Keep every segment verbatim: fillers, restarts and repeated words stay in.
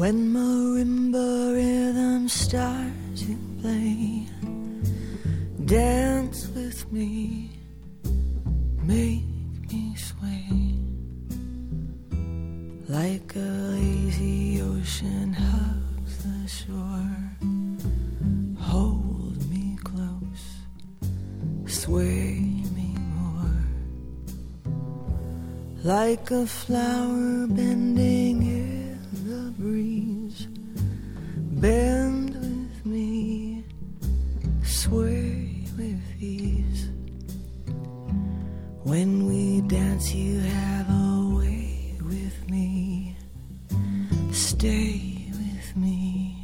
When marimba rhythm starts to play, dance with me, make me sway, like a lazy ocean hugs the shore. Hold me close, sway me more, like a flower bending in the breeze. Bend with me, sway with ease. When we dance you have a way with me. Stay with me,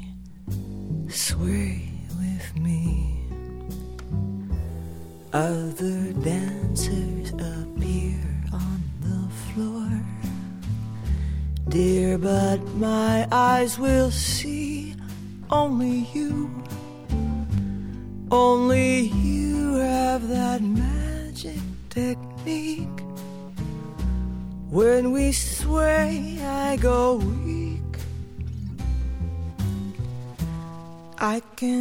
sway with me. Other dancers appear on the floor, dear, but my eyes will see only you. Only you have that magic technique. When we sway, I go weak. I can